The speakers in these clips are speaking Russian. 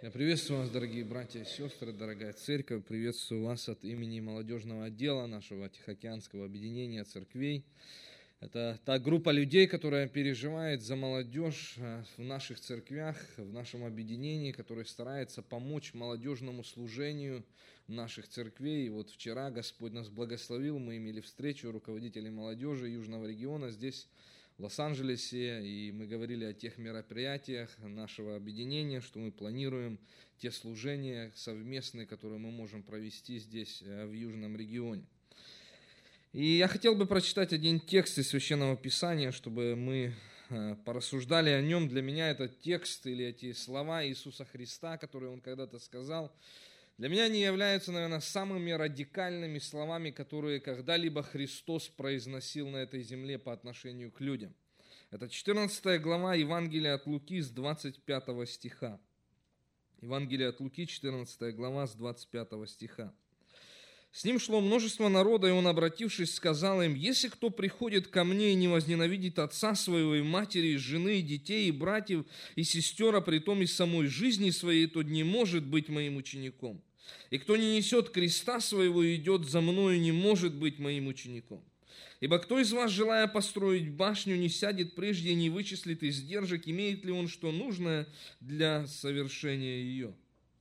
Я приветствую вас, дорогие братья и сестры, дорогая церковь. Приветствую вас от имени молодежного отдела нашего Тихоокеанского объединения церквей. Это та группа людей, которая переживает за молодежь в наших церквях, в нашем объединении, которая старается помочь молодежному служению наших церквей. И вот вчера Господь нас благословил, мы имели встречу руководителей молодежи Южного региона здесь, в Лос-Анджелесе, и мы говорили о тех мероприятиях нашего объединения, что мы планируем, те служения совместные, которые мы можем провести здесь, в Южном регионе. И я хотел бы прочитать один текст из Священного Писания, чтобы мы порассуждали о нем. Для меня этот текст или эти слова Иисуса Христа, которые Он когда-то сказал, для меня они являются, наверное, самыми радикальными словами, которые когда-либо Христос произносил на этой земле по отношению к людям. Это 14 глава Евангелия от Луки с 25 стиха. Евангелие от Луки, 14 глава с 25 стиха. «С ним шло множество народа, и он, обратившись, сказал им: если кто приходит ко мне и не возненавидит отца своего, и матери, и жены, и детей, и братьев, и сестер, а притом и самой жизни своей, то не может быть моим учеником. И кто не несет креста своего и идет за мною, не может быть моим учеником. Ибо кто из вас, желая построить башню, не сядет прежде и не вычислит издержек, имеет ли он что нужное для совершения ее?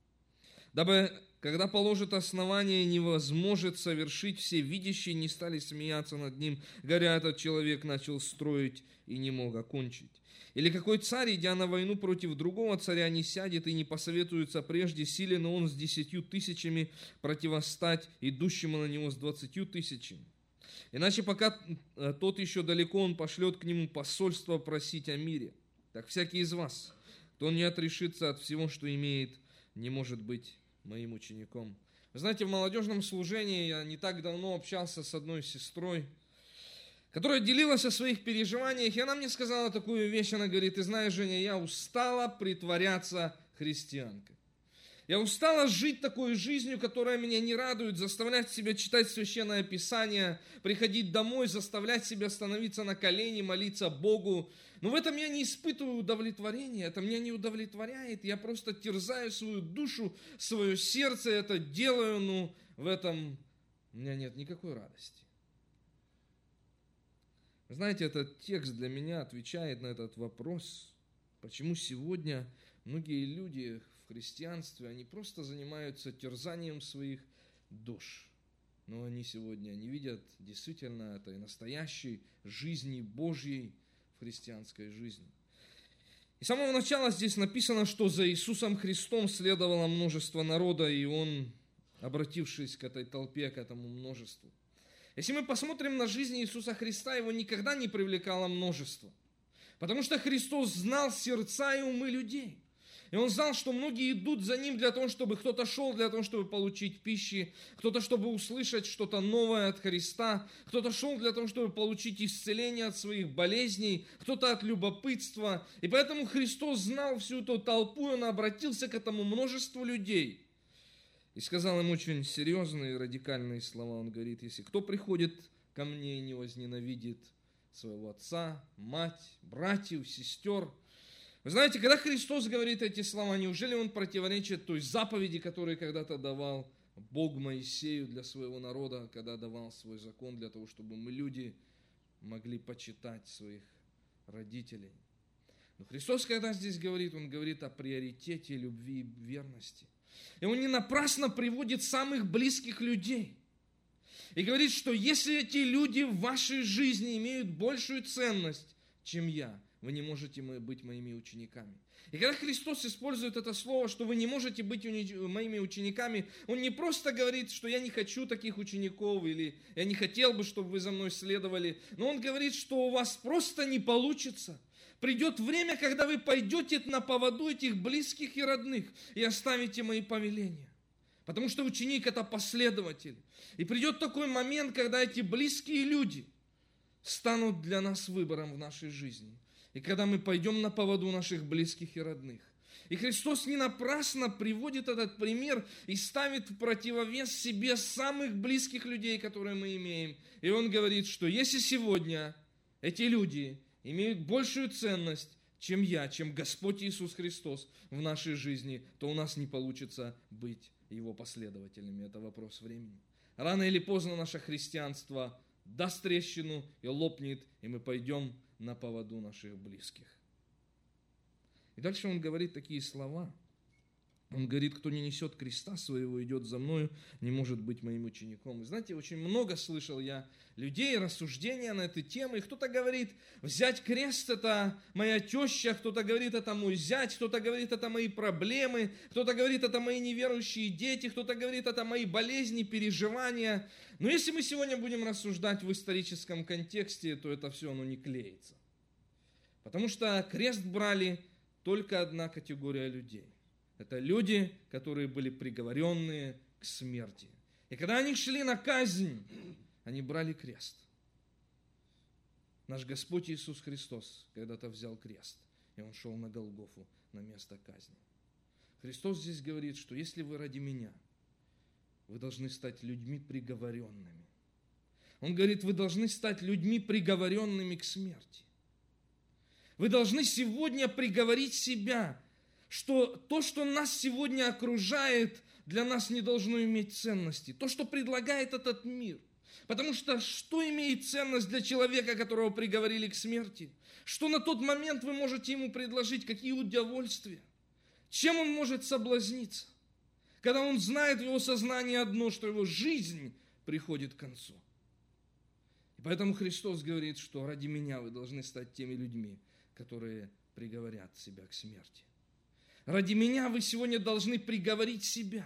Дабы, когда положит основание, не возможет совершить, все видящие не стали смеяться над ним, говоря: этот человек начал строить и не мог окончить. Или какой царь, идя на войну против другого царя, не сядет и не посоветуется прежде, силен он с 10 000 противостать идущему на него с 20 000? Иначе, пока тот еще далеко, он пошлет к нему посольство просить о мире. Так всякий из вас, кто не отрешится от всего, что имеет, не может быть моим учеником». Вы знаете, в молодежном служении я не так давно общался с одной сестрой, которая делилась о своих переживаниях, и она мне сказала такую вещь. Она говорит: ты знаешь, Женя, я устала притворяться христианкой. Я устала жить такой жизнью, которая меня не радует, заставлять себя читать Священное Писание, приходить домой, заставлять себя становиться на колени, молиться Богу. Но в этом я не испытываю удовлетворения, это меня не удовлетворяет. Я просто терзаю свою душу, свое сердце, это делаю, но в этом у меня нет никакой радости. Вы знаете, этот текст для меня отвечает на этот вопрос, почему сегодня многие люди в христианстве, они просто занимаются терзанием своих душ. Но они сегодня не видят действительно этой настоящей жизни Божьей в христианской жизни. И с самого начала здесь написано, что за Иисусом Христом следовало множество народа, и Он, обратившись к этой толпе, к этому множеству. Если мы посмотрим на жизнь Иисуса Христа, Его никогда не привлекало множество. Потому что Христос знал сердца и умы людей. И Он знал, что многие идут за Ним для того, чтобы кто-то шел, для того, чтобы получить пищи, кто-то, чтобы услышать что-то новое от Христа, кто-то шел для того, чтобы получить исцеление от своих болезней, кто-то от любопытства. И поэтому Христос знал всю эту толпу, и Он обратился к этому множеству людей. И сказал им очень серьезные и радикальные слова. Он говорит: если кто приходит ко мне и не возненавидит своего отца, мать, братьев, сестер. Вы знаете, когда Христос говорит эти слова, неужели Он противоречит той заповеди, которую когда-то давал Бог Моисею для своего народа, когда давал свой закон для того, чтобы мы, люди, могли почитать своих родителей? Но Христос, когда здесь говорит, Он говорит о приоритете любви и верности. И Он не напрасно приводит самых близких людей. И говорит, что если эти люди в вашей жизни имеют большую ценность, чем я, вы не можете быть моими учениками. И когда Христос использует это слово, что вы не можете быть моими учениками, Он не просто говорит, что я не хочу таких учеников, или я не хотел бы, чтобы вы за мной следовали, но Он говорит, что у вас просто не получится. Придет время, когда вы пойдете на поводу этих близких и родных и оставите мои повеления. Потому что ученик – это последователь. И придет такой момент, когда эти близкие люди станут для нас выбором в нашей жизни. И когда мы пойдем на поводу наших близких и родных. И Христос не напрасно приводит этот пример и ставит в противовес себе самых близких людей, которые мы имеем. И Он говорит, что если сегодня эти люди имеют большую ценность, чем я, чем Господь Иисус Христос в нашей жизни, то у нас не получится быть Его последователями. Это вопрос времени. Рано или поздно наше христианство даст трещину и лопнет, и мы пойдем на поводу наших близких. И дальше он говорит такие слова. Он говорит: кто не несет креста своего, идет за мною, не может быть моим учеником. И знаете, очень много слышал я людей, рассуждения на эту тему. И кто-то говорит: взять крест – это моя теща, кто-то говорит: это мой зять, кто-то говорит: это мои проблемы, кто-то говорит: это мои неверующие дети, кто-то говорит: это мои болезни, переживания. Но если мы сегодня будем рассуждать в историческом контексте, то это все не клеится. Потому что крест брали только одна категория людей. Это люди, которые были приговоренные к смерти. И когда они шли на казнь, они брали крест. Наш Господь Иисус Христос когда-то взял крест, и Он шел на Голгофу, на место казни. Христос здесь говорит, что если вы ради Меня, вы должны стать людьми приговоренными. Он говорит: вы должны стать людьми приговоренными к смерти. Вы должны сегодня приговорить себя, что то, что нас сегодня окружает, для нас не должно иметь ценности. То, что предлагает этот мир. Потому что имеет ценность для человека, которого приговорили к смерти? Что на тот момент вы можете ему предложить? Какие удовольствия? Чем он может соблазниться? Когда он знает в его сознании одно, что его жизнь приходит к концу. И поэтому Христос говорит, что ради Меня вы должны стать теми людьми, которые приговорят себя к смерти. Ради Меня вы сегодня должны приговорить себя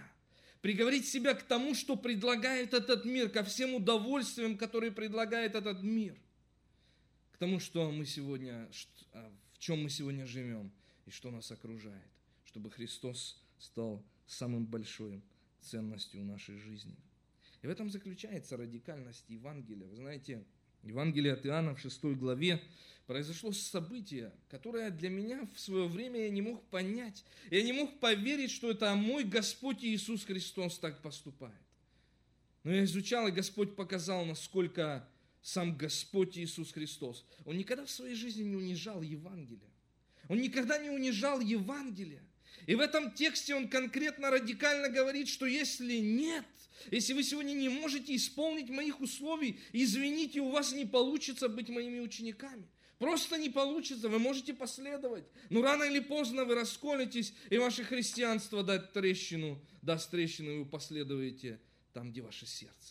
к тому, что предлагает этот мир, ко всем удовольствиям, которые предлагает этот мир, к тому, что мы сегодня, в чем мы сегодня живем и что нас окружает, чтобы Христос стал самым большой ценностью нашей жизни. И в этом заключается радикальность Евангелия. Вы знаете, Евангелие от Иоанна в 6 главе произошло событие, которое для меня в свое время я не мог понять. Я не мог поверить, что это мой Господь Иисус Христос так поступает. Но я изучал, и Господь показал, насколько сам Господь Иисус Христос, Он никогда в своей жизни не унижал Евангелие. Он никогда не унижал Евангелие. И в этом тексте Он конкретно, радикально говорит, что если вы сегодня не можете исполнить моих условий, извините, у вас не получится быть моими учениками. Просто не получится, вы можете последовать. Но рано или поздно вы расколетесь, и ваше христианство даст трещину, и вы последуете там, где ваше сердце.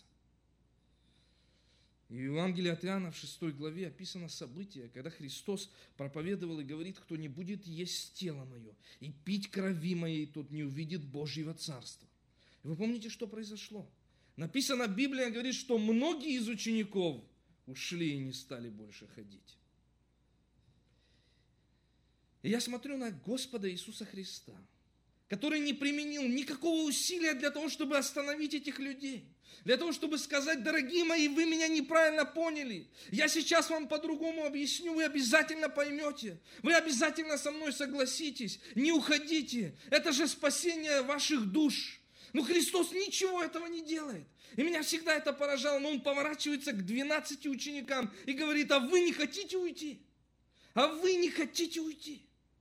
И в Евангелии от Иоанна в 6 главе описано событие, когда Христос проповедовал и говорит: кто не будет есть тело мое и пить крови моей, тот не увидит Божьего Царства. И вы помните, что произошло? Написано, Библия говорит, что многие из учеников ушли и не стали больше ходить. И я смотрю на Господа Иисуса Христа, который не применил никакого усилия для того, чтобы остановить этих людей. Для того, чтобы сказать: дорогие мои, вы меня неправильно поняли. Я сейчас вам по-другому объясню, вы обязательно поймете. Вы обязательно со мной согласитесь. Не уходите. Это же спасение ваших душ. Но Христос ничего этого не делает. И меня всегда это поражало. Но Он поворачивается к 12 ученикам и говорит: а вы не хотите уйти? А вы не хотите уйти?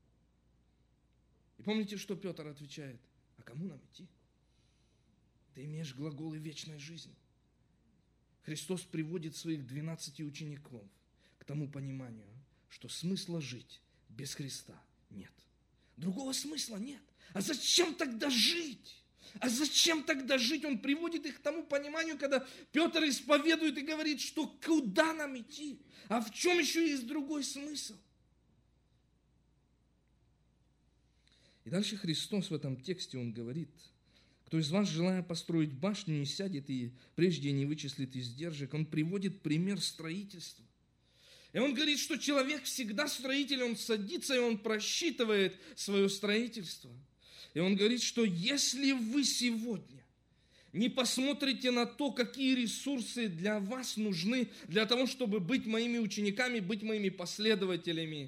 И помните, что Петр отвечает: а кому нам идти? Ты имеешь глаголы вечной жизни. Христос приводит своих 12 учеников к тому пониманию, что смысла жить без Христа нет. Другого смысла нет. А зачем тогда жить? Он приводит их к тому пониманию, когда Петр исповедует и говорит, что куда нам идти? А в чем еще есть другой смысл? И дальше Христос в этом тексте, Он говорит: кто из вас, желая построить башню, не сядет и прежде не вычислит издержек. Он приводит пример строительства. И он говорит, что человек всегда строитель, он садится и он просчитывает свое строительство. И он говорит, что если вы сегодня не посмотрите на то, какие ресурсы для вас нужны, для того, чтобы быть моими учениками, быть моими последователями,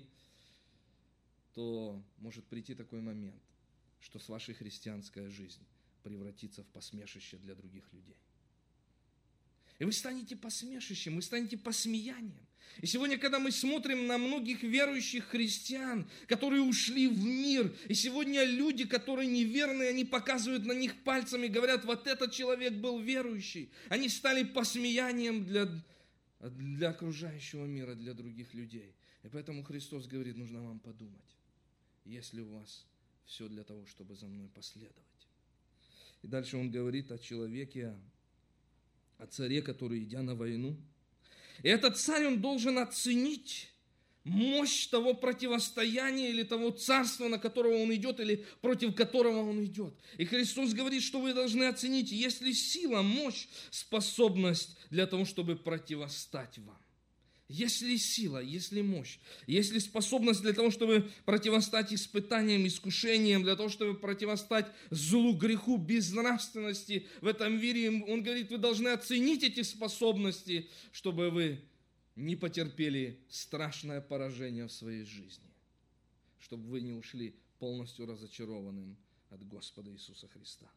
то может прийти такой момент, что с вашей христианской жизнью превратится в посмешище для других людей. И вы станете посмешищем, вы станете посмеянием. И сегодня, когда мы смотрим на многих верующих христиан, которые ушли в мир, и сегодня люди, которые неверные, они показывают на них пальцами, говорят, вот этот человек был верующий. Они стали посмеянием для окружающего мира, для других людей. И поэтому Христос говорит, нужно вам подумать, есть ли у вас все для того, чтобы за мной последовать. И дальше он говорит о человеке, о царе, который, идя на войну, и этот царь, он должен оценить мощь того противостояния или того царства, на которого он идет, или против которого он идет. И Христос говорит, что вы должны оценить, есть ли сила, мощь, способность для того, чтобы противостать вам. Есть ли сила, есть ли мощь, есть ли способность для того, чтобы противостать испытаниям, искушениям, для того, чтобы противостать злу, греху, безнравственности в этом мире. Он говорит, вы должны оценить эти способности, чтобы вы не потерпели страшное поражение в своей жизни, чтобы вы не ушли полностью разочарованным от Господа Иисуса Христа.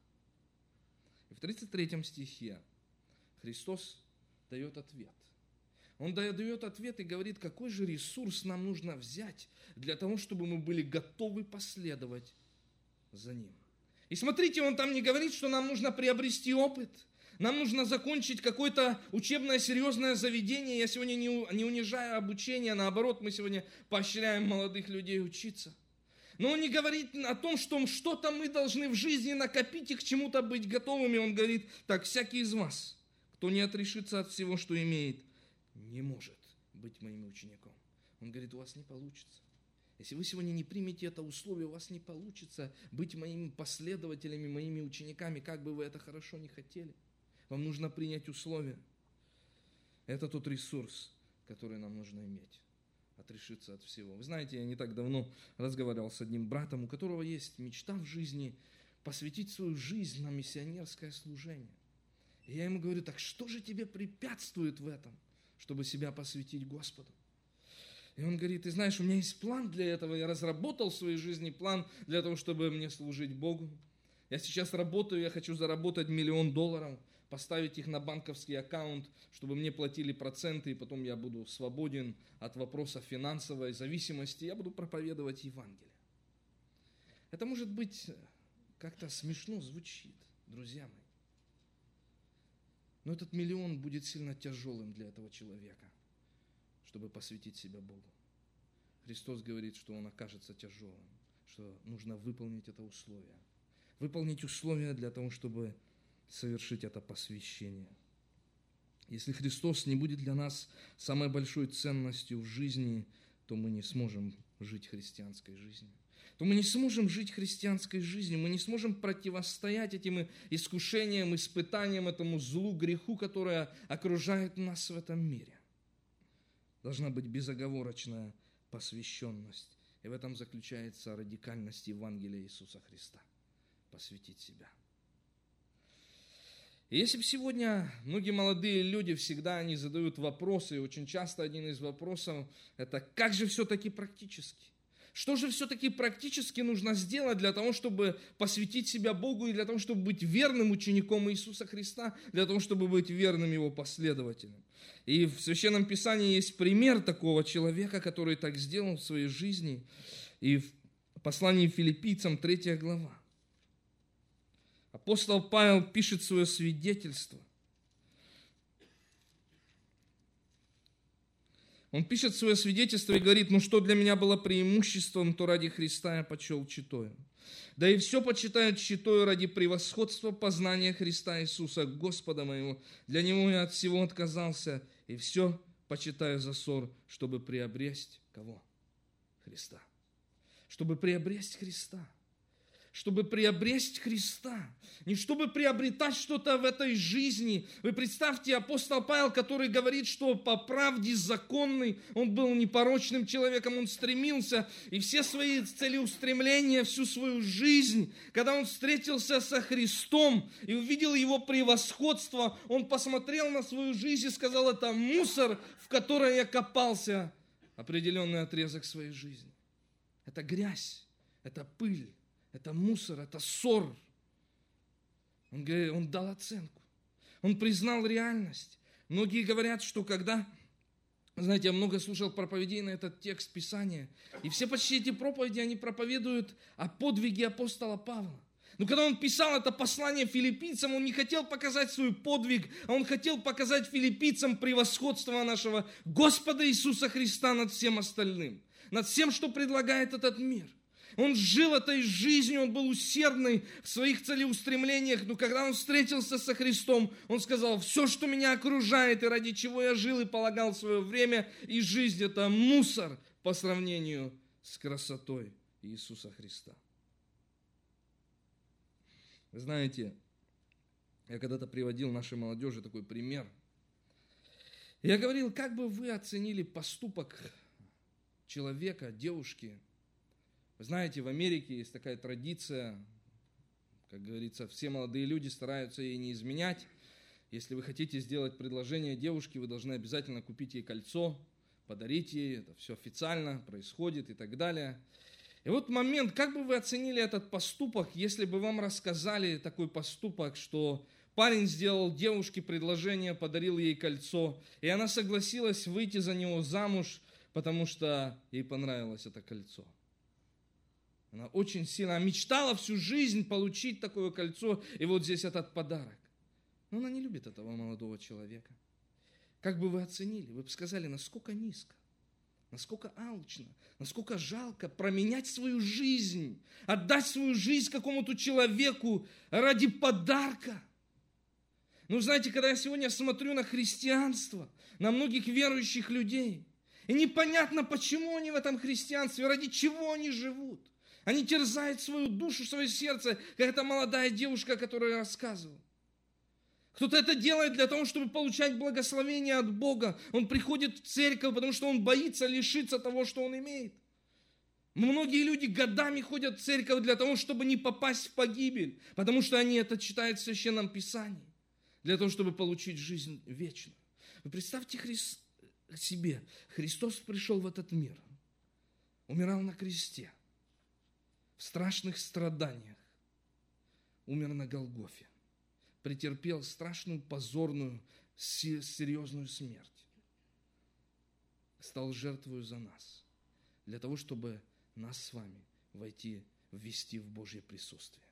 И в 33 стихе Христос дает ответ. Он дает ответ и говорит, какой же ресурс нам нужно взять для того, чтобы мы были готовы последовать за Ним. И смотрите, он там не говорит, что нам нужно приобрести опыт, нам нужно закончить какое-то учебное серьезное заведение. Я сегодня не унижаю обучение, наоборот, мы сегодня поощряем молодых людей учиться. Но он не говорит о том, что что-то мы должны в жизни накопить и к чему-то быть готовыми. Он говорит, так, всякий из вас, кто не отрешится от всего, что имеет, не может быть моим учеником. Он говорит, у вас не получится. Если вы сегодня не примете это условие, у вас не получится быть моими последователями, моими учениками, как бы вы это хорошо не хотели. Вам нужно принять условия. Это тот ресурс, который нам нужно иметь. Отрешиться от всего. Вы знаете, я не так давно разговаривал с одним братом, у которого есть мечта в жизни посвятить свою жизнь на миссионерское служение. И я ему говорю, так что же тебе препятствует в этом, чтобы себя посвятить Господу? И он говорит, ты знаешь, у меня есть план для этого, я разработал в своей жизни план для того, чтобы мне служить Богу. Я сейчас работаю, я хочу заработать $1 миллион, поставить их на банковский аккаунт, чтобы мне платили проценты, и потом я буду свободен от вопроса финансовой зависимости, я буду проповедовать Евангелие. Это, может быть, как-то смешно звучит, друзья мои. Но этот миллион будет сильно тяжелым для этого человека, чтобы посвятить себя Богу. Христос говорит, что он окажется тяжелым, что нужно выполнить это условие. Выполнить условия для того, чтобы совершить это посвящение. Если Христос не будет для нас самой большой ценностью в жизни, то мы не сможем жить христианской жизнью. То мы не сможем жить христианской жизнью, мы не сможем противостоять этим искушениям, испытаниям, этому злу, греху, которое окружает нас в этом мире. Должна быть безоговорочная посвященность. И в этом заключается радикальность Евангелия Иисуса Христа. Посвятить себя. И если бы сегодня многие молодые люди всегда они задают вопросы, и очень часто один из вопросов это как же все-таки практически? Что же все-таки практически нужно сделать для того, чтобы посвятить себя Богу и для того, чтобы быть верным учеником Иисуса Христа, для того, чтобы быть верным Его последователем? И в Священном Писании есть пример такого человека, который так сделал в своей жизни. И в послании Филиппийцам 3 глава. Апостол Павел пишет свое свидетельство. Он пишет свое свидетельство и говорит, что для меня было преимуществом, то ради Христа я почел читаю. Да и все почитаю читаю ради превосходства познания Христа Иисуса, Господа моего. Для Него я от всего отказался, и все почитаю за ссор, чтобы приобрести кого? Христа. Чтобы приобрести Христа. Чтобы приобрести Христа, не чтобы приобретать что-то в этой жизни. Вы представьте, апостол Павел, который говорит, что по правде законной, он был непорочным человеком, он стремился, и все свои целеустремления, всю свою жизнь, когда он встретился со Христом и увидел Его превосходство, он посмотрел на свою жизнь и сказал, это мусор, в который я копался определенный отрезок своей жизни. Это грязь, это пыль. Это мусор, это ссор. Он дал оценку. Он признал реальность. Многие говорят, что когда, знаете, я много слушал проповедей на этот текст Писания, и все почти эти проповеди, они проповедуют о подвиге апостола Павла. Но когда он писал это послание филиппийцам, он не хотел показать свой подвиг, а он хотел показать филиппийцам превосходство нашего Господа Иисуса Христа над всем остальным, над всем, что предлагает этот мир. Он жил этой жизнью, он был усердный в своих целеустремлениях, но когда он встретился со Христом, он сказал: все, что меня окружает и ради чего я жил и полагал свое время и жизнь, это мусор по сравнению с красотой Иисуса Христа. Вы знаете, я когда-то приводил нашей молодежи такой пример. Я говорил, как бы вы оценили поступок человека, девушки. Вы знаете, в Америке есть такая традиция, как говорится, все молодые люди стараются ей не изменять. Если вы хотите сделать предложение девушке, вы должны обязательно купить ей кольцо, подарить ей, это все официально происходит и так далее. И вот момент, как бы вы оценили этот поступок, если бы вам рассказали такой поступок, что парень сделал девушке предложение, подарил ей кольцо, и она согласилась выйти за него замуж, потому что ей понравилось это кольцо. Она очень сильно мечтала всю жизнь получить такое кольцо, и вот здесь этот подарок. Но она не любит этого молодого человека. Как бы вы оценили? Вы бы сказали, насколько низко, насколько алчно, насколько жалко променять свою жизнь, отдать свою жизнь какому-то человеку ради подарка. Ну, знаете, когда я сегодня смотрю на христианство, на многих верующих людей, и непонятно, почему они в этом христианстве, ради чего они живут. Они терзают свою душу, свое сердце, как эта молодая девушка, о которой я рассказывал. Кто-то это делает для того, чтобы получать благословение от Бога. Он приходит в церковь, потому что он боится лишиться того, что он имеет. Многие люди годами ходят в церковь для того, чтобы не попасть в погибель, потому что они это читают в Священном Писании, для того, чтобы получить жизнь вечную. Вы представьте себе, Христос пришел в этот мир, умирал на кресте, в страшных страданиях, умер на Голгофе, претерпел страшную, позорную, серьезную смерть, стал жертвою за нас, для того, чтобы нас с вами ввести в Божье присутствие.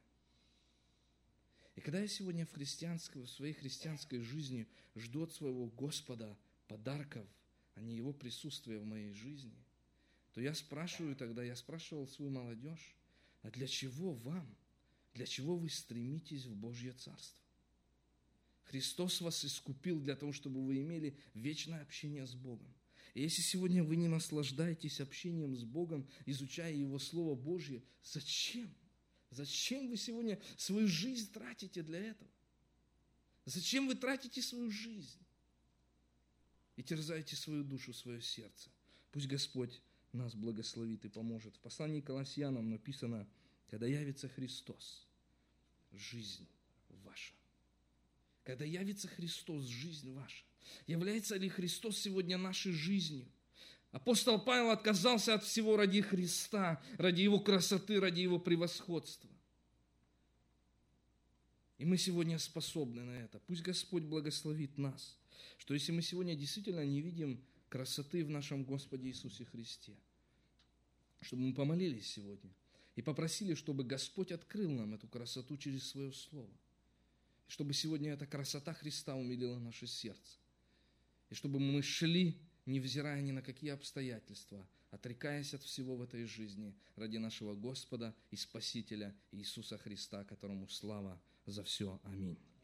И когда я сегодня в своей христианской жизни жду от своего Господа подарков, а не Его присутствия в моей жизни, то я спрашивал свою молодежь, а для чего вам, для чего вы стремитесь в Божье Царство? Христос вас искупил для того, чтобы вы имели вечное общение с Богом. И если сегодня вы не наслаждаетесь общением с Богом, изучая Его Слово Божье, зачем? Зачем вы сегодня свою жизнь тратите для этого? Зачем вы тратите свою жизнь и терзаете свою душу, свое сердце? Пусть Господь нас благословит и поможет. В послании к Колоссянам написано: когда явится Христос, жизнь ваша. Когда явится Христос, жизнь ваша. Является ли Христос сегодня нашей жизнью? Апостол Павел отказался от всего ради Христа, ради Его красоты, ради Его превосходства. И мы сегодня способны на это. Пусть Господь благословит нас, что если мы сегодня действительно не видим красоты в нашем Господе Иисусе Христе, чтобы мы помолились сегодня и попросили, чтобы Господь открыл нам эту красоту через Свое Слово. И чтобы сегодня эта красота Христа умилила наше сердце. И чтобы мы шли, невзирая ни на какие обстоятельства, отрекаясь от всего в этой жизни ради нашего Господа и Спасителя Иисуса Христа, которому слава за все. Аминь.